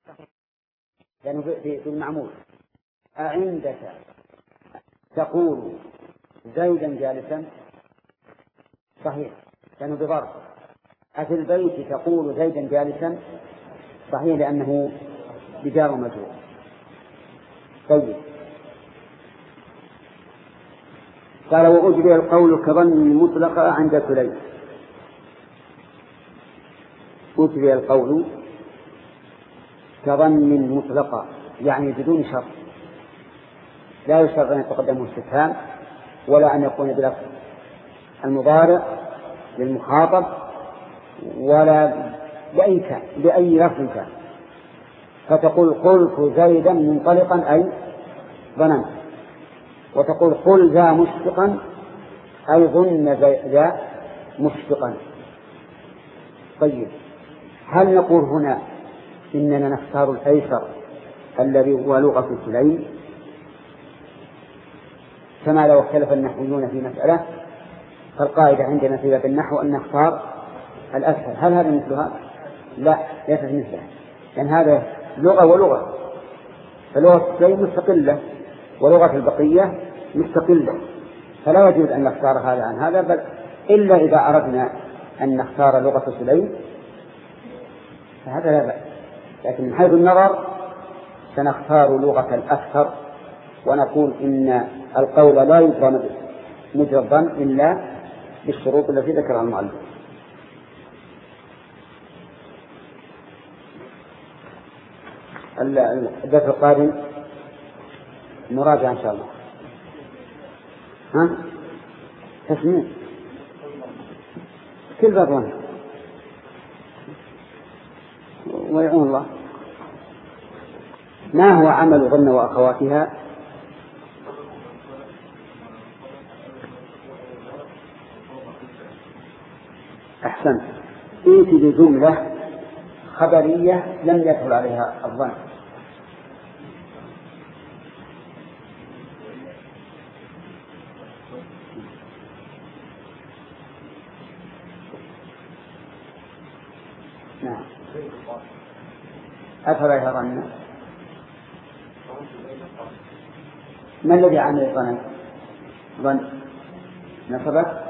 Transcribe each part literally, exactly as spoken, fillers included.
لأنه في المعمول. أعندك تقول زيدا جالسا؟ صحيح لأنه بظرف. أفي البيت تقول زيدا جالسا؟ صحيح لأنه بجار ومجرور. طيب قال وأجري القول كظن مطلقة عند سليم. أجري القول كظن مطلقة يعني بدون شرط، لا يشترط أن يتقدمه استفهام ولا أن يكون بلفظ المضارع للمخاطب ولا بأي كان بأي لفظ كان. فتقول قلت زيدا منطلقا أي ظننت، وتقول قل ذا مشفقا أي ظن ذا مشفقا. طيب هل نقول هنا إننا نختار الأيسر الذي هو لغة سليم كما لو اختلف النحويون في مسألة؟ فالقاعدة عندنا في باب النحو أن نختار الأسهل. هل هذا مثلها؟ لا ليست مثلها، لأن هذا لغة ولغة، فلغة سليم مستقلة ولغة البقية مستقلة، فلا يجوز أن نختار هذا عن هذا، بل إلا إذا أردنا أن نختار لغة سليم فهذا لا بأس، لكن من حيث النظر سنختار لغة الأكثر ونقول إن القول لا يجرى مجرى الظن إلا بالشروط التي ذكرها المؤلف. الدرس القادم مراجعة إن شاء الله. ها تسميع كل باب واحد ويعون الله. ما هو عمل ظن وأخواتها؟ أحسنت. إيتي بجملة خبرية لم يدخل عليها الظن. نعم أدخل عليها ظن. ما الذي عمل الظن؟ ظن نصبت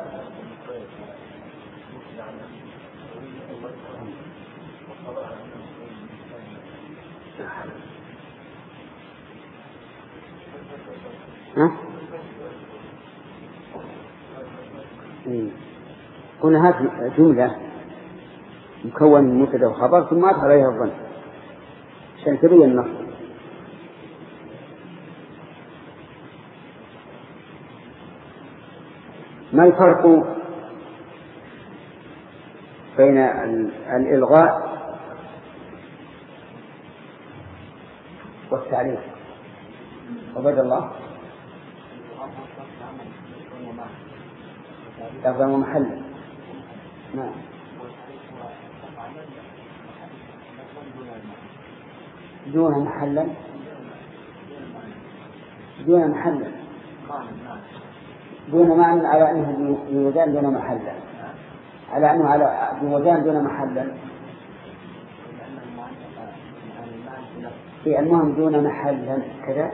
ها؟ قلنا هذه جملة مكون من مبتدأ وخبر ثم أدخل عليها الظن عشان تبين النص. ما الفرق بين الإلغاء والتعليق؟ عبد الله لفظا ومحلا. نعم دون محلا دون محلا دون معنى على أنه بوزان دون محلا على أنه على بوزان دون محلا في المهم دون محلا كذا.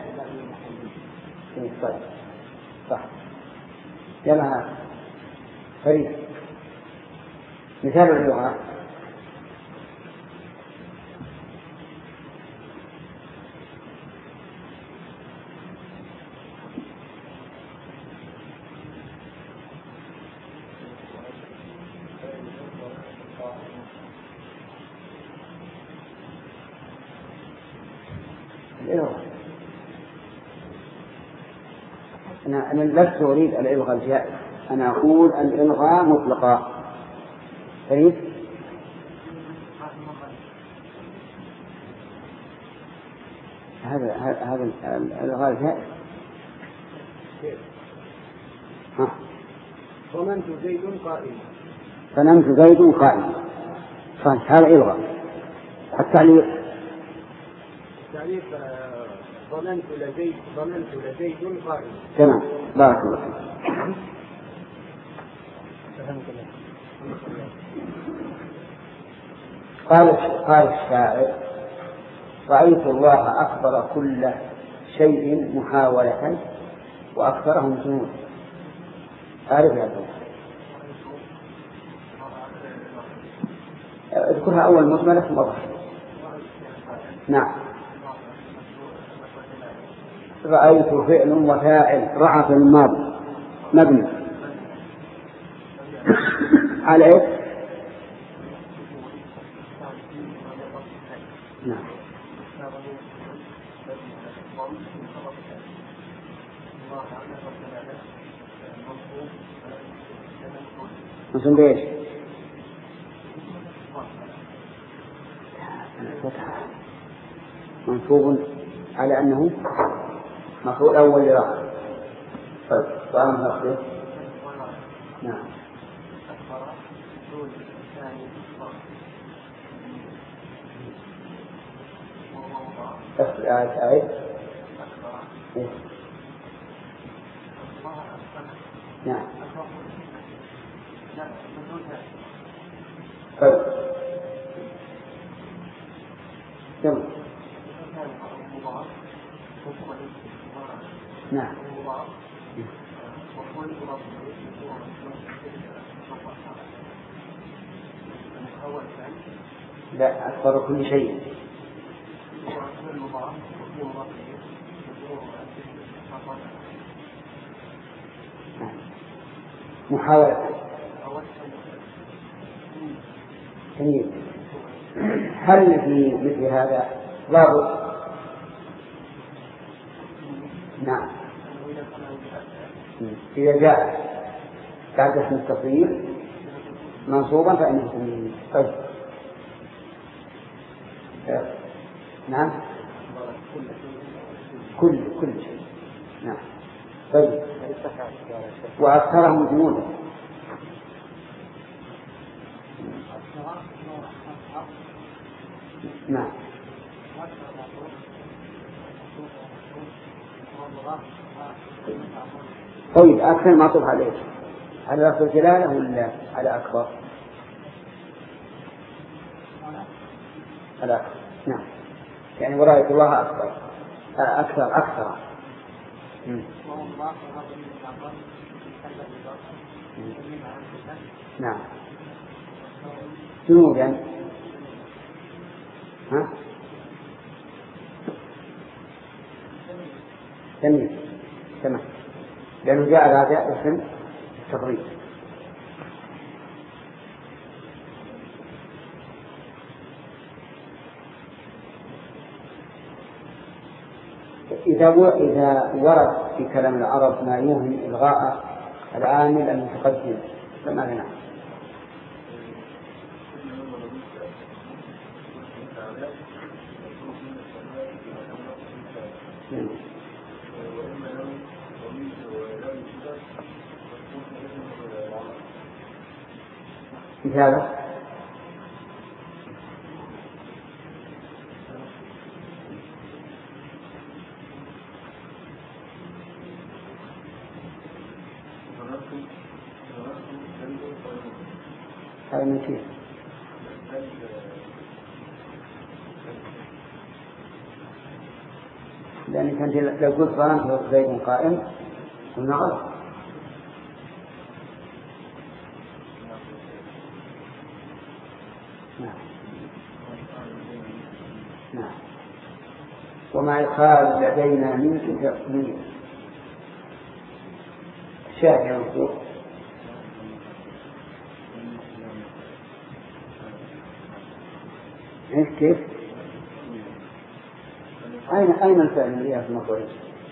طيب صح. يلا فريد مثال اللغة. أنا أنا لست أريد الإلغاء الجائز، أنا أقول الإلغاء مطلقا. فريد هذا هذا الإلغاء الجائز. ها فنمت زيد قائم. فنمت زيد قائم صحيح هذا إلغاء. التعليق التعليق ظننت لزيد ظننت لزيد قائم. تمام بارك الله فيك. قال قال الشاعر رأيت الله أكبر كل شيء محاولة وأكثرهم جنود. أعرف يا أبو اذكرها أول مجملة ثم أضح. نعم. رأيت فعل وفاعل رعى في الماضي مبني على إيه؟ نعم. منصوب بإيش؟ منصوب على أنه مفعول أول لرفع. طيب سؤال مخصص. نعم. آية آية نعم. طيب كم؟ نعم. لا أكبر كل شيء. محاولة. جميل. هل في مثل هذا ضابط؟ نعم. إذا جاء بعد اسم التصريف منصوبا فإنه تمييز. طيب. نعم. كل كل شيء. نعم. طيب. وأكثرهم جنودا. نعم. طيب أكثر معطوف عليه على لفظ الجلالة ولا على أكبر؟ على أكبر. نعم. يعني ورأيت الله أكبر أكثر أكثر. مم. نعم. جنودا. ها؟ جميل. تمام. لأنه جاء هذا اسم التفريط. إذا إذا ورد في كلام العرب ما يوهم إلغاء العامل المتقدم فماذا نعمل؟ مثاله هذا من كيف؟ لأن كانت لو قلت ظننت زيد قائم قلنا غلط. نعم. نعم. وما يقال لدينا منك تقليل شاهد مصدوق. كيف؟ أين أين الفعل الذي ينصب مصدره؟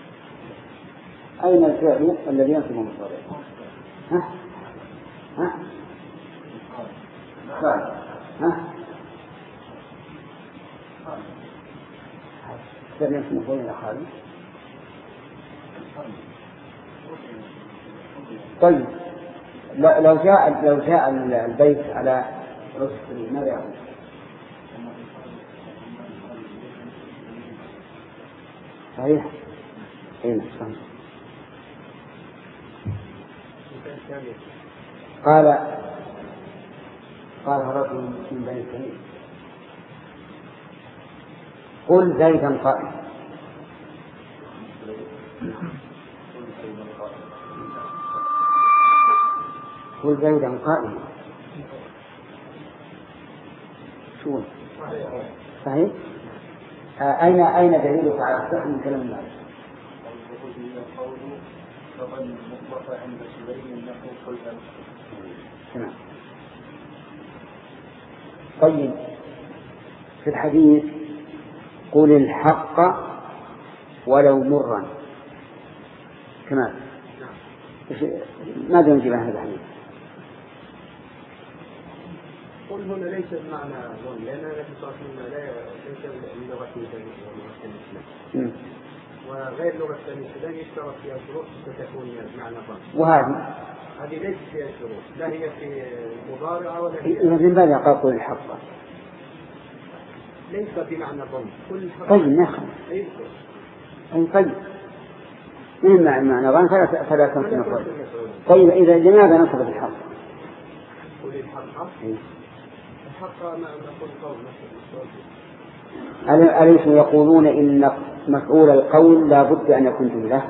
أين الفعل الذي ينصب مصدره؟ ها؟ ها؟ قال ها؟ الفعل ينصب مصدره يا خالد. طيب لو جاء لو جاء البيت على رسل ماذا يقول؟ صحيح؟ اي صحيح. قال قال رجل من بني تميم قل زيدا قائما. قل زيدا قائما. شو صحيح؟ آه أين أين دليلك على الصحة من كلام الله؟ تمام. طيب في الحديث قل الحق ولو مرا كمان ماذا نجيب عن هذا الحديث؟ قل هنا ليس بمعنى ظن لأن النبي صلى الله عليه وسلم ليس من لغة الإسلام وغير لغة الإسلام يشترط فيها شروط ستكون بمعنى ظن. وهذه هذه ليست فيها شروط لا هي في مضارعة ولا في إذا من بعد قال قل الحق ليس بمعنى ظن. كل الحق طيب نخل أي طيب من معنى ظن فلا فلا تنسى نقول. طيب إذا لماذا نصب الحق؟ قل الحق الحق ما نقول قول أليس يقولون إن مفعول القول لا بد أن يكون جملة؟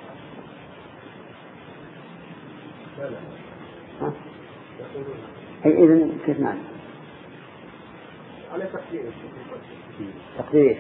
لا لا يقولون إذن كيف معنى؟ على تقدير تقدير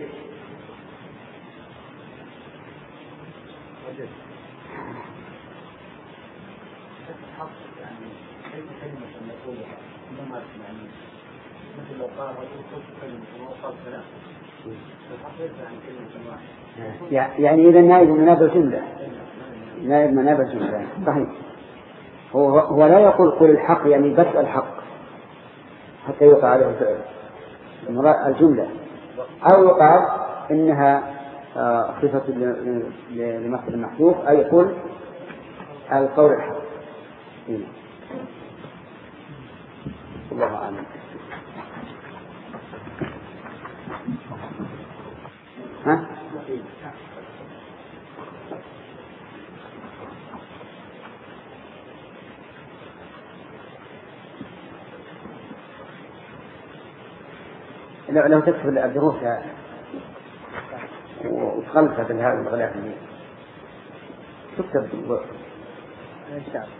الحق يعني أي كلمة نقولها إنما يعني مثل لو قال رجل قلت كلمة وقال كلام الحق ليس يعني كلمة واحدة يعني إذا نائب منابه جملة نائب منابه جملة صحيح. هو هو لا يقول قل الحق يعني بس الحق حتى يوقع عليه الفعل الجملة أو يقال إنها صفة لمصدر المحذوف أي قل القول الحق. الله أعلم. ها؟ لو لو تكتب الدروس وتخلصها بهذا الغلاف اللي تكتب إن شاء الله.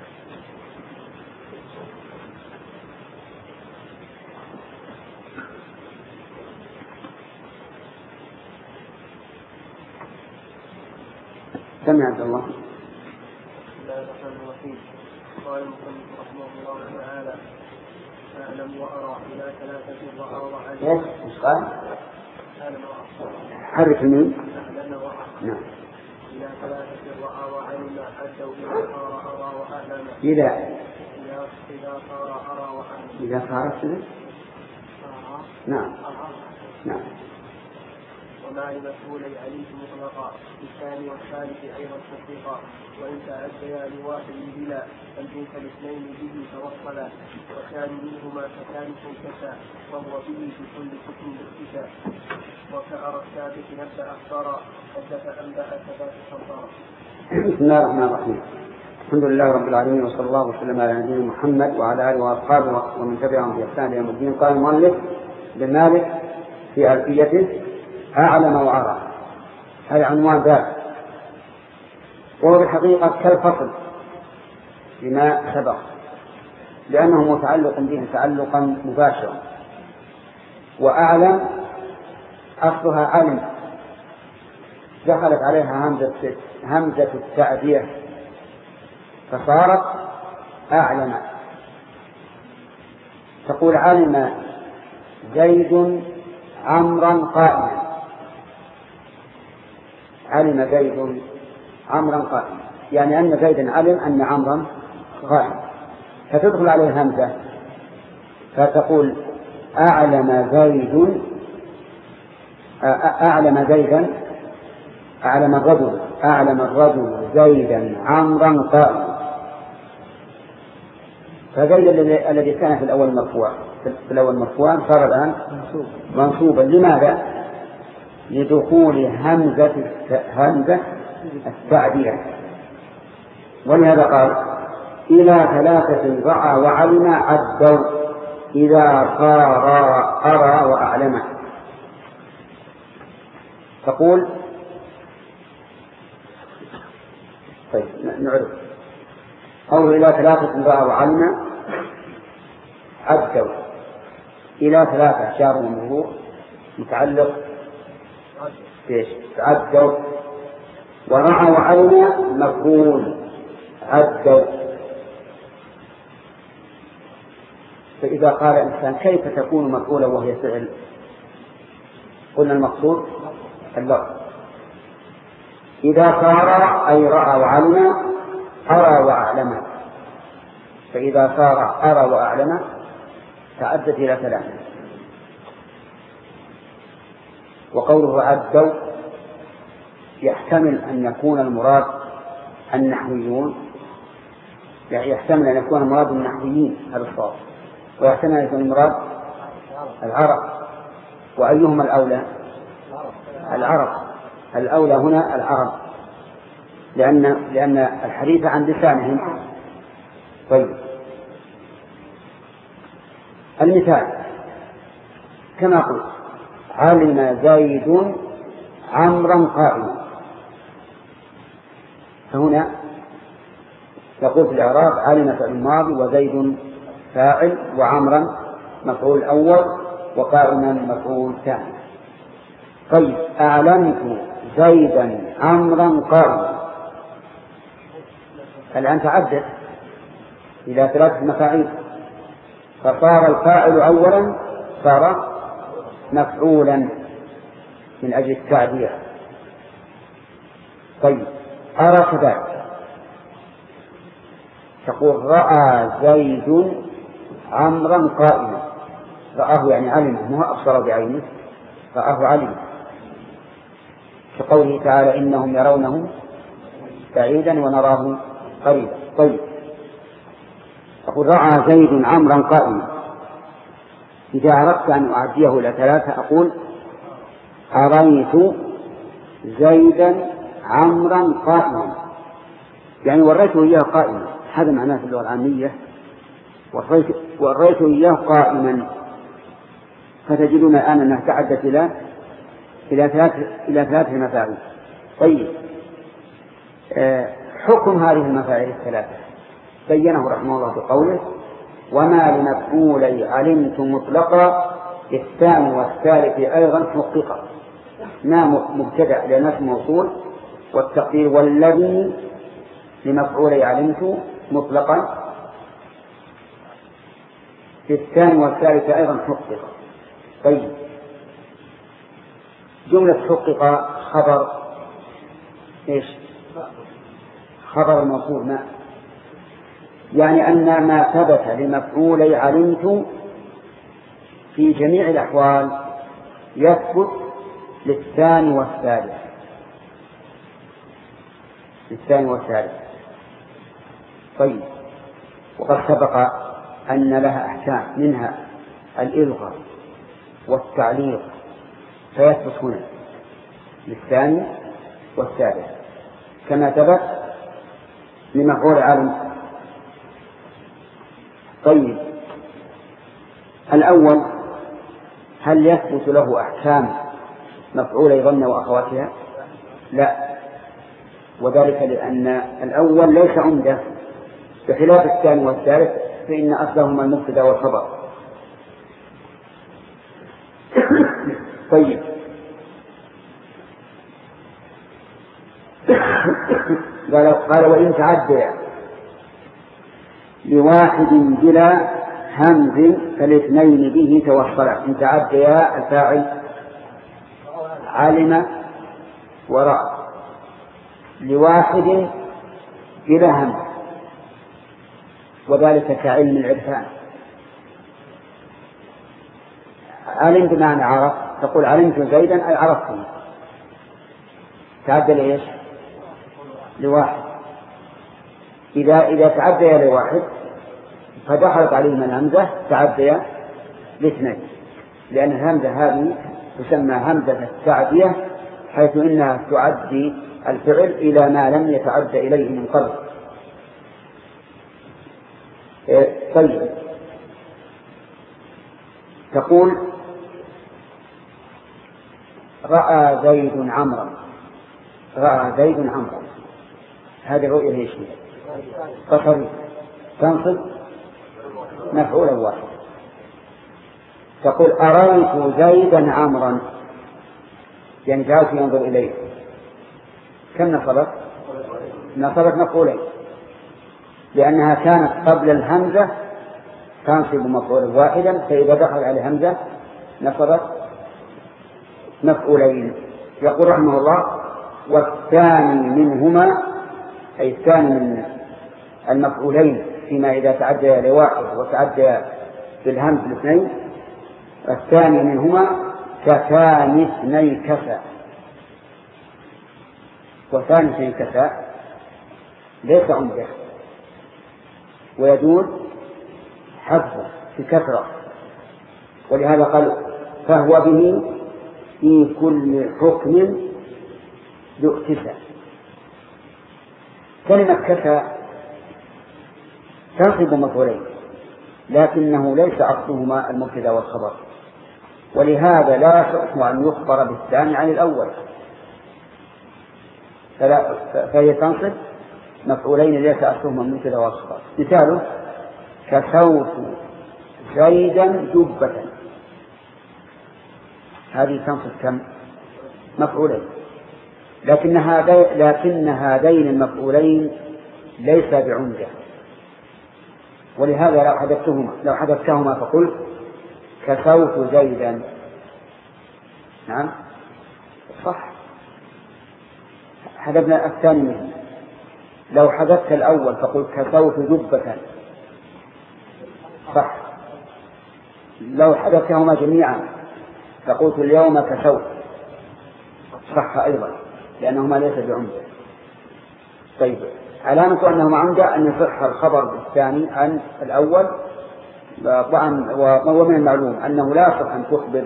سمع عبد الله. بسم الله الرحمن الرحيم. قال المصنف رحمه الله تعالى أعلم وأرى إلى ثلاثة رأى وعلم. إيش قال؟ أعلم وأرى. حرك مين؟ أعلم وأرى. نعم. إلى ثلاثة رأى وعلم حتى إذا صار أرى وأعلم. إذا إذا إذا صار أرى وأعلم. إذا صار كذا. نعم. نعم. وما لمسؤولي عليه مطلقا بالثاني والثالث أيضا تطبيقا وإن تعديا لواحد بلا فالجنس الاثنين به توصلا وكان منهما كثالث كسا وهو به في كل حكم الاكتساء وكأرى الثابت نبدأ أخبارا حدث أنبأ ثبات خبارا. بسم الله الرحمن الرحيم. الحمد لله رب العالمين وصلى الله وسلم على نبينا محمد وعلى آله وأصحابه ومن تبعهم بإحسان إلى يوم الدين. قال المؤلف بن مالك في ألفيته أعلم وأرى هذا عنوان باب وهو بالحقيقة كالفصل بما سبق لأنه متعلق به تعلقا مباشرا. وأعلم أصلها علم دخلت عليها همزة همزة التعدية فصارت أعلم. تقول علم زيد عمرا قائما. علم زيد عمرا قائما يعني أن زيدا علم أن عمرا قائم فتدخل عليه همزة فتقول أعلم زيد أعلم زيدا أعلم الرجل أعلم الرجل زيدا عمرا قائما. فزيد الذي كان في الأول مرفوع في الأول مرفوعا صار الآن منصوبا. لماذا؟ لدخول همزة همزة التعدية. ولهذا قال إلى ثلاثة رأى وعلم عدوا إذا صار أرى وأعلم. تقول طيب نعرف أو إلى ثلاثة رأى وعلم عدوا إلى ثلاثة شهر ومرور متعلق بإيش؟ عدوا ورأى وعلم مفعول عدوا. فإذا قال الإنسان كيف تكون مفعولا وهي فعل؟ قلنا المقصود اللفظ. إذا صار أي رأى وعلم أرى وأعلم، فإذا صار أرى وأعلم تعدت إلى ثلاثة. وقوله عدوا يحتمل أن يكون المراد النحويون، يعني يحتمل أن يكون المراد النحويين هذا الصواب، ويحتمل أن يكون المراد العرب. وأيهما الأولى؟ العرب. الأولى هنا العرب، لأن لأن الحديث عن لسانهم. طيب المثال كما قلت علم زيد عمرا قائما، فهنا يقول في الإعراب علم فعل الماضي وزيد فاعل وعمرا مفعول أول وقائما مفعول ثاني. طيب أعلمت زيدا عمرا قائما، الآن تعدت إلى ثلاثة مفاعيل، فصار الفاعل أولا صار مفعولا من أجل التعدية. طيب أرى كذلك تقول رأى زيد عمرا قائما، رآه يعني علمه، ما أبصر بعينه، رآه علمه، كقوله تعالى إنهم يرونه بعيدا ونراه قريبا. طيب أقول رأى زيد عمرا قائما، إذا أردت أن أعديه إلى ثلاثة أقول أريت زيدا عمرا قائما، يعني وريته إياه قائما، هذا معناه في اللغة العامية وريته إياه قائما. فتجدون الآن أنها تعدت إلى إلى ثلاث إلى ثلاث مفاعيل. طيب آه حكم هذه المفاعيل الثلاثة بينه رحمه الله بقوله وما لمفعولي علمت مطلقا الثاني والثالث أيضا حققا. ما مبتدأ لنفس موصول، والتقدير والذي لمفعولي علمت مطلقا الثاني والثالث أيضا حققا. طيب جملة حقق خبر إيش؟ خبر موصول ما، يعني أن ما ثبت لمفعولي علمت في جميع الأحوال يثبت للثاني والثالث للثاني والثالث. طيب وقد سبق أن لها أحكام منها الإلغاء والتعليق، فيثبت هنا للثاني والثالث كما ثبت لمفعول علم. طيب الأول هل يثبت له أحكام مفعول ظن وأخواتها؟ لا، وذلك لأن الأول ليس عمده بخلاف الثاني والثالث فإن أصلهما المبتدأ والخبر. طيب قال وإن تعدى لواحد بلا همز فالاثنين به توصلا. إن تعدى الفاعل علم ورأى لواحد بلا همز، وذلك كعلم العرفان. علم بمعنى عرف، تقول علمت زيدا أي عرفته، تعدى لإيش؟ لواحد. إذا إذا تعدى لواحد فدخلت عليهما الهمزة تعدى لاثنين، لأن الهمزة هذه تسمى همزة التعدية حيث إنها تعدي الفعل إلى ما لم يتعدى إليه من قبل. طيب تقول رأى زيد عمرا، رأى زيد عمرا، هذه الرؤية هي شيء بصري تنصب مفعولا واحدا. تقول أريت زيدا عمرا، يعني جعلت ينظر إليه، كم نصبت؟ نصبت مفعولين، لأنها كانت قبل الهمزة تنصب مفعولا واحدا، فإذا دخل على همزة نصبت مفعولين. يقول رحمه الله: والثاني منهما، أي الثاني من المفعولين فيما إذا تعدى لواحد وتعدى بالهمز الاثنين، الثاني منهما كثاني اثني كفى. وثاني اثني كفى ليس عمده، ويدور حذفه في كثرة، ولهذا قال: فهو به في كل حكم ذو اتساع. كلمة كفى تنصب مفعولين، لكنه ليس أصلهما المبتدأ والخبر، ولهذا لا يصح أن يخبر بالثاني عن الأول، فهي تنصب مفعولين ليس أصلهما المبتدأ والخبر. مثاله: كسوت زيدا جبة، هذه تنصب كم؟ مفعولين، لكن هذين لكن هذين المفعولين ليس بعمدة، ولهذا لو حدثتهما لو حدثتهما فقلت كسوت زيدا، نعم صح، حذفنا الثاني منه. لو حذفت الأول فقلت كسوت جبة صح. لو حذفتهما جميعا فقلت اليوم كسوت صح أيضا، لأنهما ليس بعمدة. طيب، علامة أنهما عمدة أن يصح الخبر بالثاني عن الأول. طبعا ومن المعلوم أنه لا يصح أن تخبر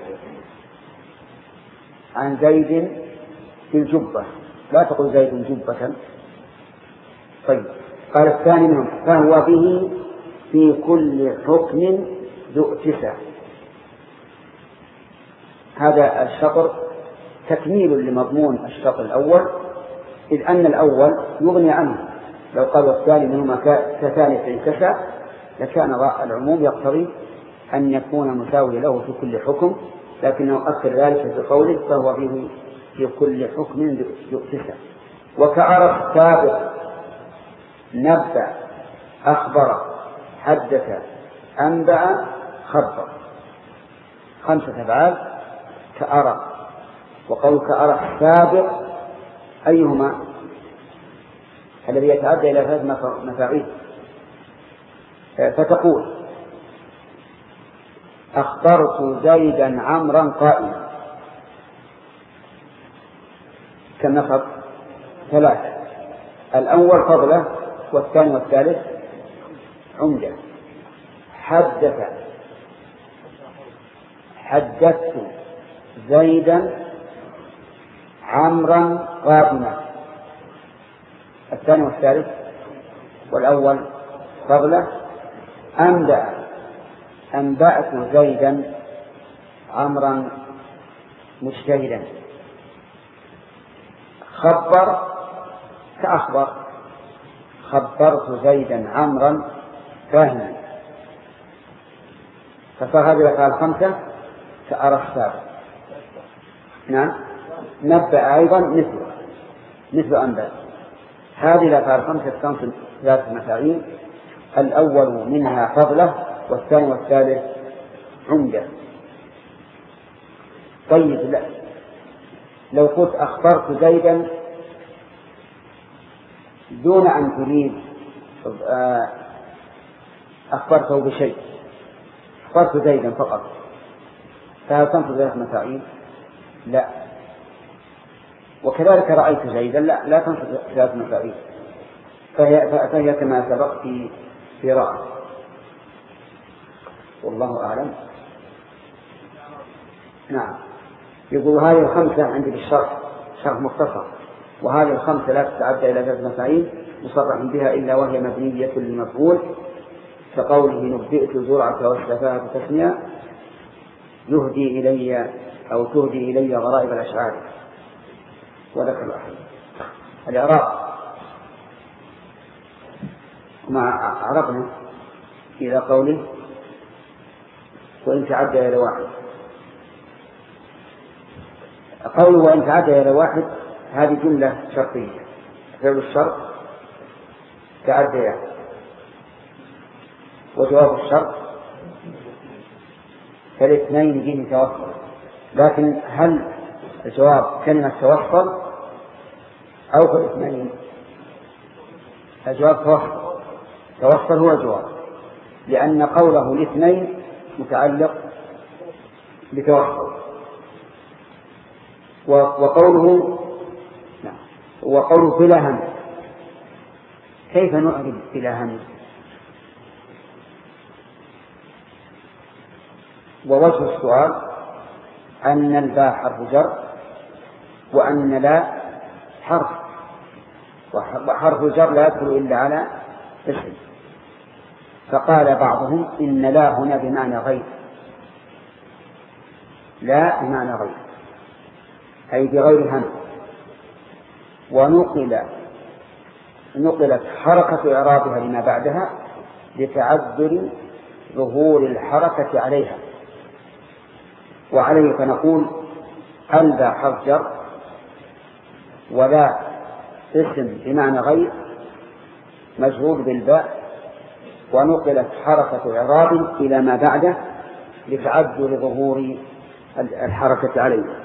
عن زيد في الجبة، لا تقول زيد جبة. طيب، قال الثاني منهم: فهو به في كل حكم ذو اتساع. هذا الشطر تكميل لمضمون الشطر الأول، إذ أن الأول يغني عنه. لو قال الثاني منهما كثاني اتساع لكان العموم يقتضي أن يكون مساوي له في كل حكم، لكنه أخر ذلك في قوله: فهو به في كل حكم ذو اتساع. وكأرى السابق نبأ أخبر حدث أنبأ خبر، خمسة أفعال كأرى. وقول كأرى السابق أيهما؟ الذي يتعدى إلى ثلاث مفاعيل. فتقول: أخبرت زيدا عمرا قائما، كم نصب؟ ثلاثة، الأول فضله والثاني والثالث عمدة. حدث حدثت زيدا عمرا قائما، الثاني والثالث والأول فضله. أنبأ أنبأت زيدا عمرا مجتهدا. خبر كأخبر، خبرت زيدا عمرا فاهما. فصار هذه الأفعال الخمسة كأرى السابق. نعم، نبأ أيضا مثل مثل أنبأ. هذه الأفعال الخمسة تنصب ثلاث مفاعيل، الأول منها فضله والثاني والثالث عمدة. طيب، لا. لو قلت أخبرت زيدا دون أن تريد أخبرته بشيء، أخبرت زيدا فقط، فهل تنصب ثلاث مفاعيل؟ لا. وكذلك رأيت زيدا، لا لا تنصب ثلاث مفاعيل، فهي, فهي كما سبق في في رأى. والله أعلم. نعم، يقول هذه الخمسة عندي بالشرح، شرح مختصر، وهذه الخمسة لا تتعدى إلى ثلاث مفاعيل مصرح بها إلا وهي مبنية للمفعول، كقوله: نبئت زرعة والسفاهة تسمية، يهدي إلي أو تهدي إلي غرائب الأشعار. وذكر الإعراب ما عرفنا إلى قوله وإن تعدى إلى واحد. قوله وإن تعدى إلى واحد هذه جملة شرطية، فعل الشرط تعدى، وجواب الشرط فالاثنين به توصل. لكن هل الجواب كلمة توصل أو فالاثنين؟ الجواب توصل، توصل هو الجواب، لأن قوله الاثنين متعلق بتوصل. وقوله وقوله بلا هم، كيف نعرف بلا هم؟ ووجه السؤال أن الباء حرف جر وأن لا حرف، وحرف الجر لا يدخل إلا على اسم. فقال بعضهم إن لا هنا بمعنى غير، لا بمعنى غير أي بغير هم. ونقل نقلت حركة إعرابها لما بعدها لتعذر ظهور الحركة عليها، وعليه فنقول الباء حرف جر ولا اسم بمعنى غير مجرور بالباء، ونقلت حركة إعراب إلى ما بعده لتعذر ظهور الحركة عليه.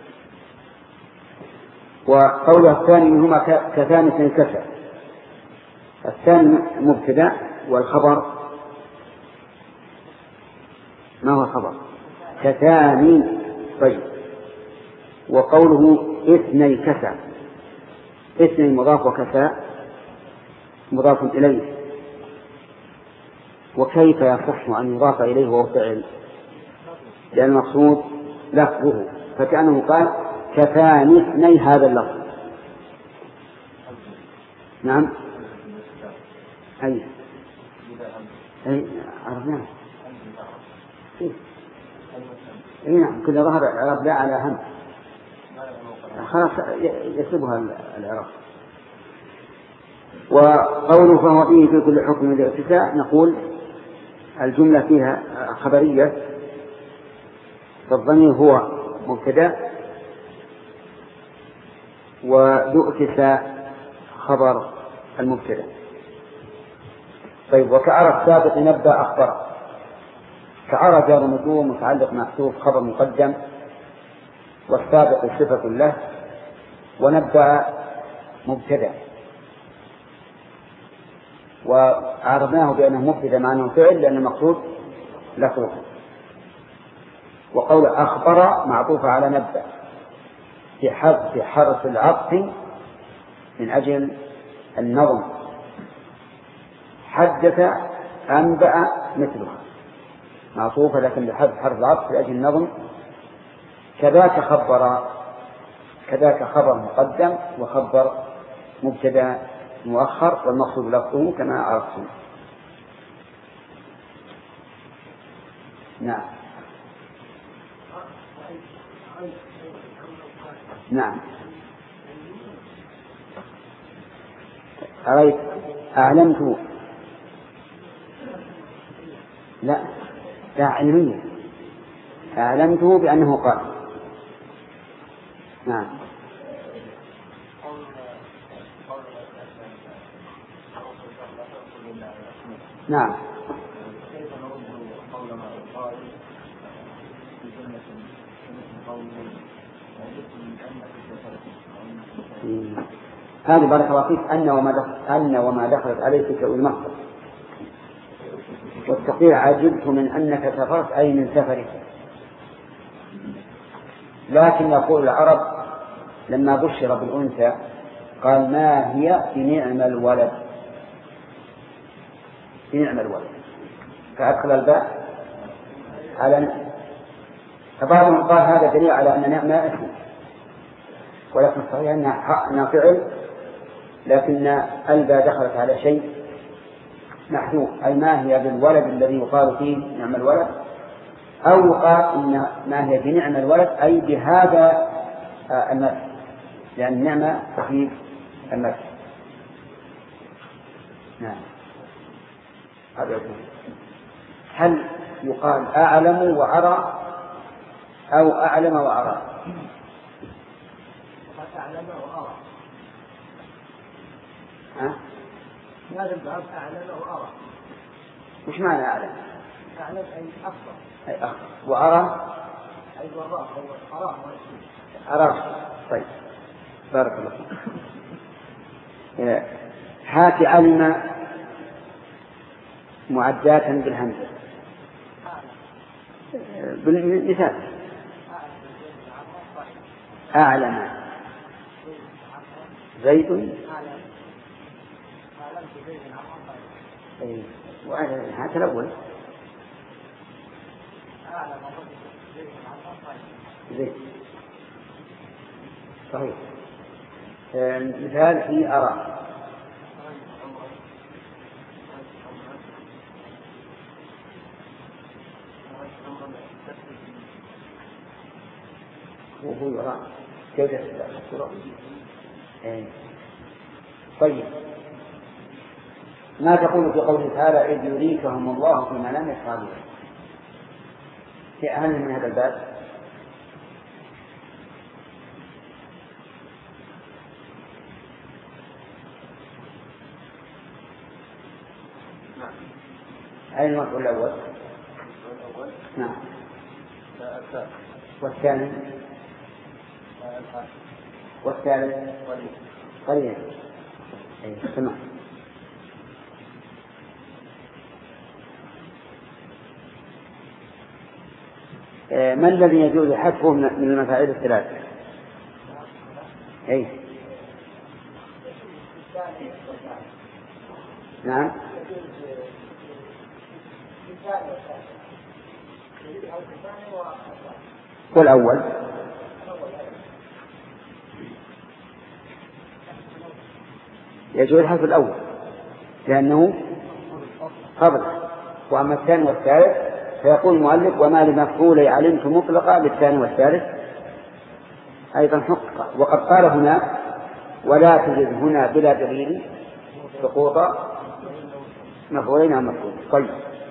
وقوله الثاني منهما كثاني كسر، الثاني مبتدأ والخبر ما هو الخبر؟ كثاني. طيب، وقوله اثني كسى، اثني مضاف وكسى مضاف إليه، وكيف يصح أن يضاف إليه وهو فعل؟ لأن المقصود لفظه، فكأنه قال كثاني اثني هذا اللفظ. نعم أي أي عرفناه. أي نعم، كل ظهر العرب لا على هم خلاص يسبها العرب. وقوله فهو فيه في كل حكم الارتفاع، نقول الجملة فيها خبرية، فالضمير هو مبتدأ ويؤتس خبر المبتدأ. طيب، وكعرف سابق نبأ أخبر، كعرف جار مجرور متعلق محذوف خبر مقدم، والسابق صفة له، ونبأ مبتدأ، وعرفناه بأنه مبتدأ مع أنه فعل لأن المقصود لفظه. وقول أخبر معطوف على نبأ في حذف حرف العطف من أجل النظم، حدث أنبأ مثلها معطوفة لكن بحذف حرف العطف من أجل النظم. كذاك خبر، كذاك خبر مقدم وخبر مبتدأ مؤخر، والمقصود لفظه كما عرفتم. نعم نعم أريت أعلمت، لا لا علمية، أعلمته بأنه قال. نعم نعم هذه بارك الله فيك أن وما دخلت, أن وما دخلت عليك كأول مصدر، والتقيع عجبت من أنك سافرت أي من سفرك. لكن يقول العرب لما بشر بالأنثى قال ما هي بنعم الولد، بنعم الولد، فأدخل الباء على. فبعضهم قال هذا دليل على أن نعمة اسم، ولكن صحيح أنها فعل، لكن الباء دخلت على شيء محذوف، أي ما هي بالولد الذي يقال فيه نعم الولد أو يقال إن ما هي بنعم الولد أي بهذا المدح، لأن النعمة تفيد المدح. نعم. هل يقال أعلم وأرى أو أعلم وأرى؟ أعلم وأرى. ها؟ هذا الباب أعلم وأرى. مش معنى أعلم؟ أعلم أي أفضل. أي أفضل. وأرى؟ أي وراء أو أراه. أراه. طيب. بارك الله فيك. هات علم معدات بالهمزة بالمثال. أعلم زيد. أي هات الأول. زيد صحيح. مثال في أرى. وهو يرى كيف يحصل. طيب ما تقول في قوله تعالى إذ يريكهم الله في منامك قليلا؟ في أهم من هذا الباب أين المفعول الأول؟ نعم. والثاني والثالث قليلا. أي تمام. ما الذي يجوز حذفه من المفاعيل الثلاثة؟ أي نعم. والأول يجوز حذف الأول لأنه قبل، وأما الثاني والثالث فيقول المؤلف وما لمفعول علمت مطلقا للثاني والثالث أيضا حقق. وقد قال هنا ولا تجد هنا بلا دليل سقوط مفعولين عن مفعول. طيب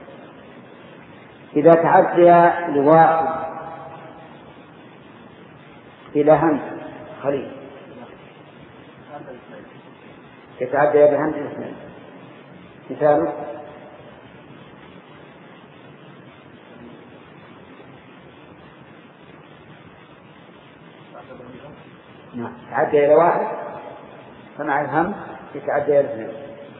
إذا تعدى لواحد إلى همز خليل يتعدى بهمز الاثنين. مثاله نعم تعدى إلى واحد فمع الهم يتعدى إلى اثنين.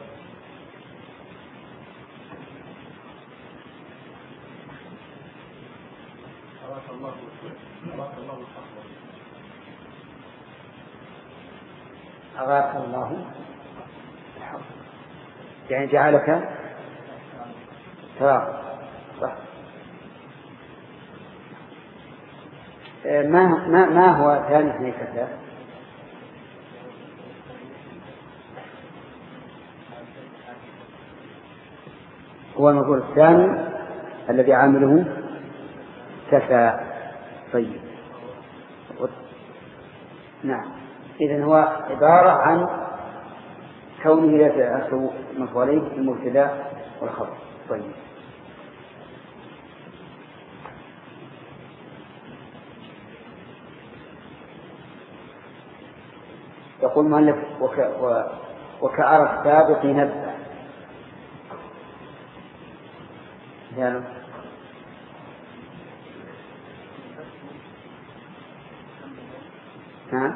أغاث الله يعني جعلك ترى صح. ما ما ما هو ثاني اثنين كذا؟ هو المفعول الثاني الذي عامله كفى. طيب نعم. إذن هو عبارة عن كونه يتأخذ مفعولين المبتدأ والخبر. طيب يقول مؤلف وك... و... وكأرى السابق نبأ يعني ها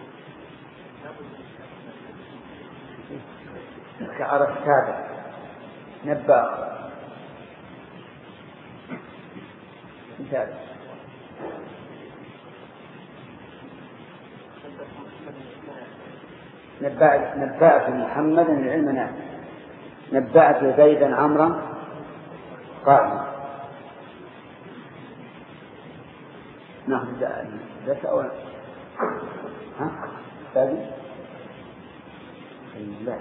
كأرى السابق نبأ مثال نبأت نبأت محمدا العلم نافع نبأت زيدا عمرا قائما. ناخذ ذات أولا ها ثاني لا.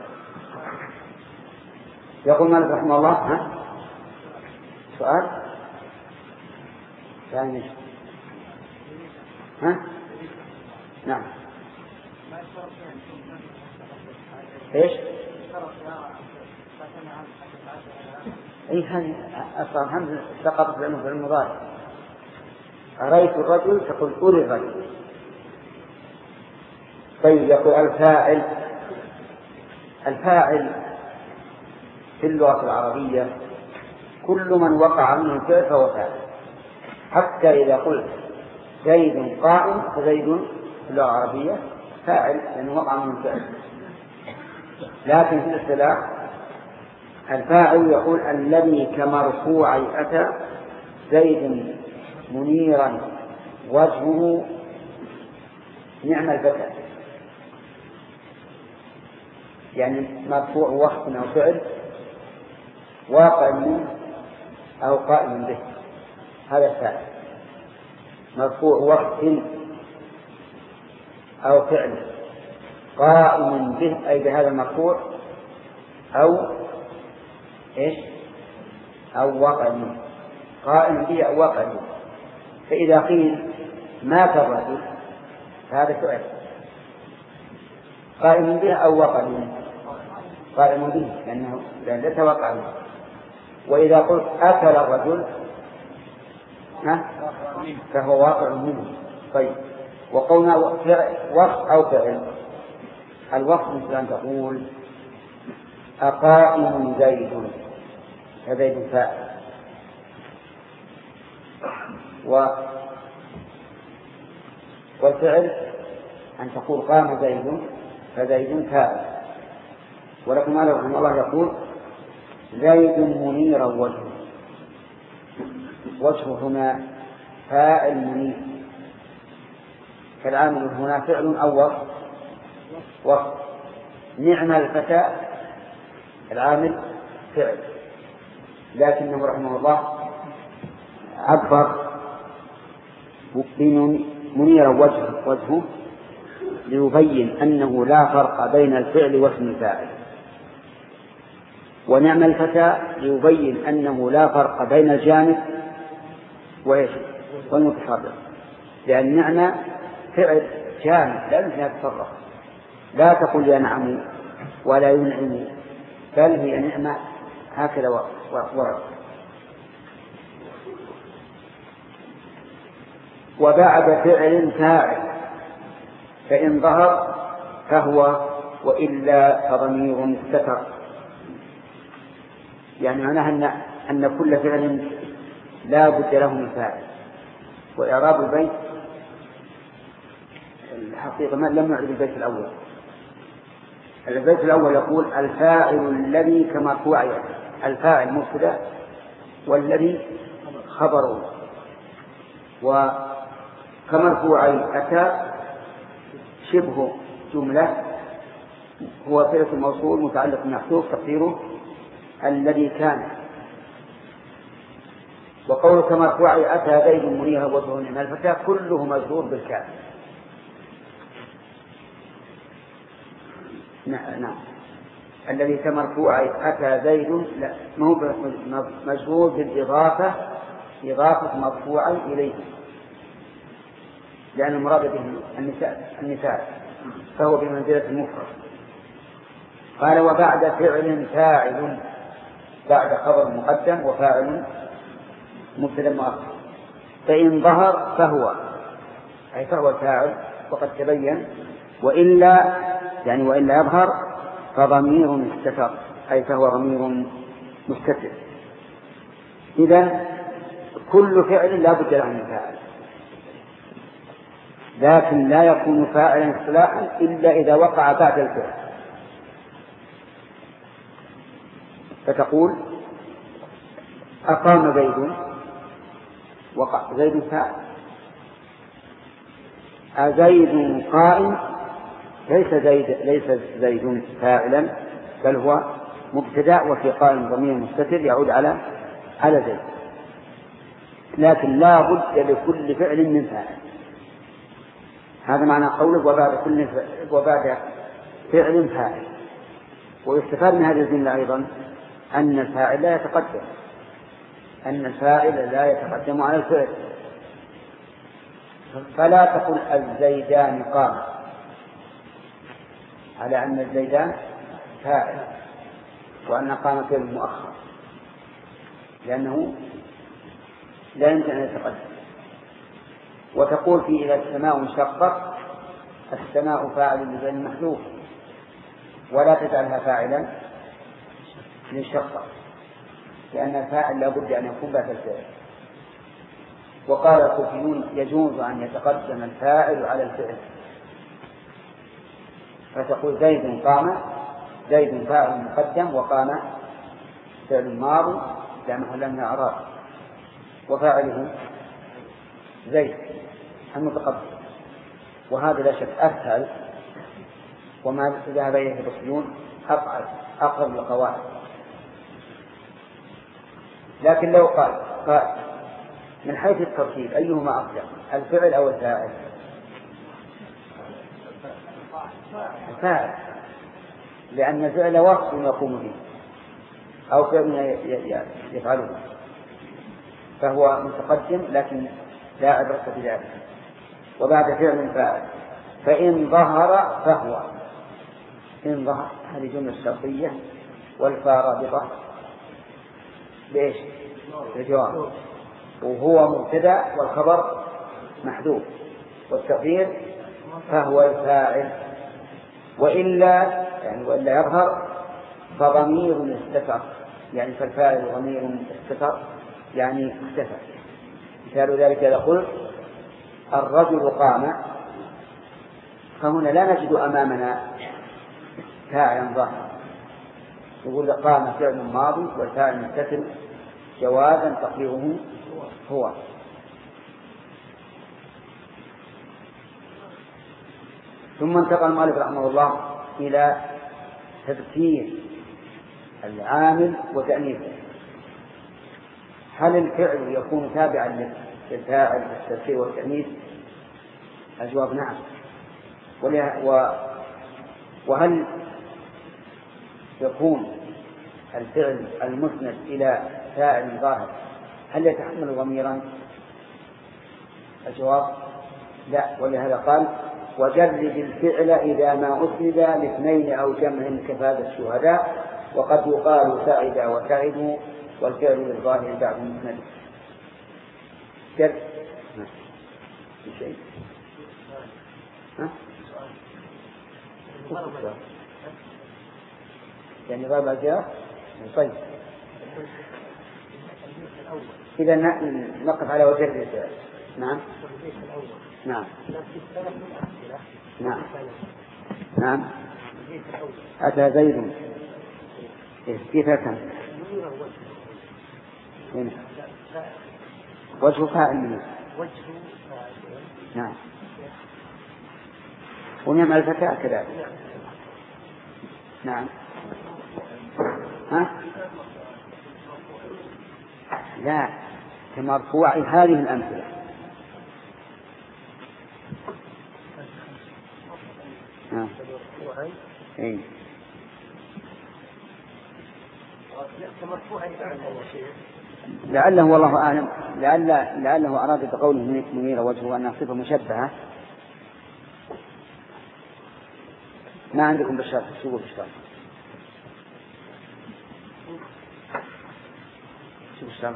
يقول مالك رحمه الله ها سؤال يعني ها؟ نعم. ايش؟ اي هذه اصلا الحمد سقطت لانه في المضارع. أريت الرجل تقول أري الرجل. طيب يقول الفاعل. الفاعل في اللغة العربية كل من وقع منه الفعل فهو فاعل، حتى إذا قلت زيد قائم فزيد في اللغة العربية فاعل لأنه وقع منه الفعل. لكن في الاصطلاح الفاعل يقول الذي كمرفوع أتى زيد منيرا وجهه نعم الفتى، يعني مرفوع وصف أو فعل واقع منه أو قائم به، هذا الفاعل. مرفوع وصف أو فعل قائم به أي بهذا المرفوع أو إيش أو واقع منه، قائم به أو واقع منه. فإذا قيل مات الرجل فهذا سؤال قائم به أو واقع منه، قائم به لأنه لا توقع منه. وإذا قلت أكل الرجل فهو واقع منه. طيب وقولنا وصف أو فعل، الوصف مثل أن تقول أقائم زيد فزيد فاعل، و والفعل أن تقول قام زيد فزيد فاعل. ولكن مالك رحمه الله يقول زيد منيرا وجهه، وجهه هنا فاعل منير، فالعامل هنا فعل أو وصف. وصف نعم الفتى العامل فعل، لكنه رحمه الله عبر منيرا وجهه, وجهه ليبين أنه لا فرق بين الفعل واسم الفاعل، ونعم الفتى ليبين أنه لا فرق بين الجامد وإيش والمتحرك، لأن نعم فعل جامد لا يمكن أن يتفرق، لا تقول ينعم ولا ينعم، بل هي نعمة هكذا ورد. وبعد فعل فاعل فإن ظهر فهو وإلا فضمير مستتر، يعني معناها أن, أن كل فعل لا بد له من فاعل. وإعراب البيت الحقيقة ما لم يعرف البيت الأول. البيت الأول يقول الفاعل الذي كمرفوع، الفاعل مبتدأ والذي خبره، وكمرفوع أتى شبه جملة هو صلة الموصول متعلق محذوف تقديره الذي كان. وقولك مرفوع أتى زيد منيرا وجهه نعم الفتى كله مجرور بالكاف. نعم الذي كمرفوع أتى زيد لا مو مجرور بالإضافة، إضافة مرفوع إليه، لأن المراد به النساء النساء فهو بمنزلة المفرد. قال وبعد فعل فاعل، بعد خبر مقدم وفاعل مبتدأ مؤخر، فإن ظهر فهو أي فهو الفاعل وقد تبين، وإلا يعني وإلا يظهر فضمير مستتر أي فهو ضمير مستتر. إذن كل فعل لا بد له من فاعل، لكن لا يكون فاعلا اصطلاحا إلا إذا وقع بعد الفعل. فتقول أقام زيد وقع زيد فاعل، أزيد قائم ليس زيد ليس زيد فاعلا بل هو مبتدأ وفي قائم ضمير مستتر يعود على على زيد، لكن لا بد لكل فعل من فاعل. هذا معنى قوله وبعد كل وبعد فعل فاعل. ويستفاد من هذه الجملة أيضا أن الفاعل لا يتقدم، أن الفاعل لا يتقدم على الفعل، فلا تقل الزيدان قام على أن الزيدان فاعل وأن قام فعل مؤخر، لأنه لا يمكن أن يتقدم. وتقول في إذا السماء انشقت السماء فاعل لفعل محذوف، ولا تجعلها فاعلا للشقة، لأن الفاعل لا بد أن يكون بعد الفعل. وقال الكوفيون يجوز أن يتقدم الفاعل على الفعل، فتقول زيد قام، زيد فاعل مقدم وقام فعل ماضي لا محل من الإعراب، وفاعله زيد المتقدم. وهذا لا شك أسهل، وما ذهب إليه الأصوليون أقعد أقرب للقواعد. لكن لو قال قال من حيث الترتيب أيهما أصدق، الفعل أو الفاعل؟ الفاعل، لأن الفعل وصف يقوم به أو فعل يفعله، فهو متقدم لكن لا عبرة بذلك. وبعد فعل فاعل، فإن ظهر فهو، إن ظهر هذه جملة شرطية، والفاء رابطة بإيش؟ بالجواب، وهو مبتدأ والخبر محذوف، والتقدير فهو الفاعل. وإلا يعني وإلا يظهر فضمير استتر، يعني فالفاعل ضمير استتر يعني اختفى. مثال ذلك إذا قلت الرجل قام، فهنا لا نجد أمامنا فاعلا ظاهرا، يقول قام فعل ماضي والفاعل مستتر جوازا تقديره هو. ثم انتقل المؤلف رحمه الله إلى تذكير العامل وتأنيثه. هل الفعل يكون تابعا للفاعل في التذكير والتأنيث؟ الجواب نعم. وهل يكون الفعل المسند إلى فاعل ظاهر هل يتحمل ضميرا؟ الجواب لا. ولهذا قال وجرد الفعل إذا ما أسند لاثنين أو جمع كفاد الشهداء، وقد يقال سعد وسعدوا والفعل للظاهر بعد المسند. جرد شيء ها؟ يعني ضرب الجاء طيب. إذا نقف على وجه الرجال. نعم نعم نعم نعم. أتى زيد كيف كان وجه فاعل منه. نعم. ونعم الفتاة كذلك. نعم. ها؟ لا كمرفوع هذه الأمثلة. ها. إيه. لعله والله أعلم لعل لعله أراد بقوله منير وجهه أنها صفة مشبهة. ما عندكم بالشرح شو بالشرح؟ شو بالشرح؟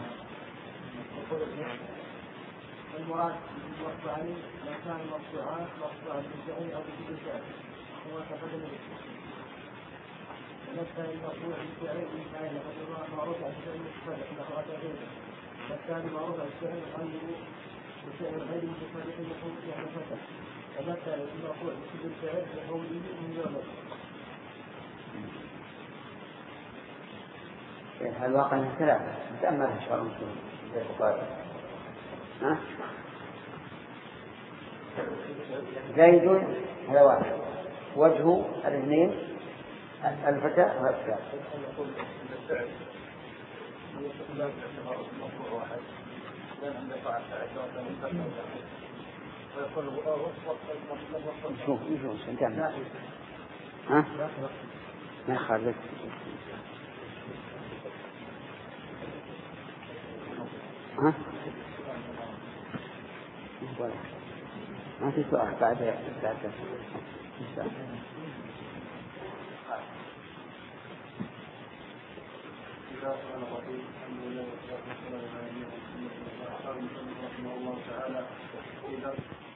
المراد بالمرفوعين ما كان مرفوعات مرفوعا بالفعل أو بالفعل هو تقدم بالفعل. مثلا المرفوع بالفعل بالفعل لقد معروف عن الفعل بالفعل نحو أتى والثاني معروف عن الفعل غيره بالفعل غير متفرق نحو يعني فتح. فمثلا المرفوع بالفعل بقوله من يوم. الواقع من ثلاثة تأمل إن شاء الله في البخاري. ها؟ زيد هذا واحد، وجه الاثنين الفتاة والفتاة. شوف شوف انت ها ما خرجت ها ما في سؤال بعد بعد إن شاء الله.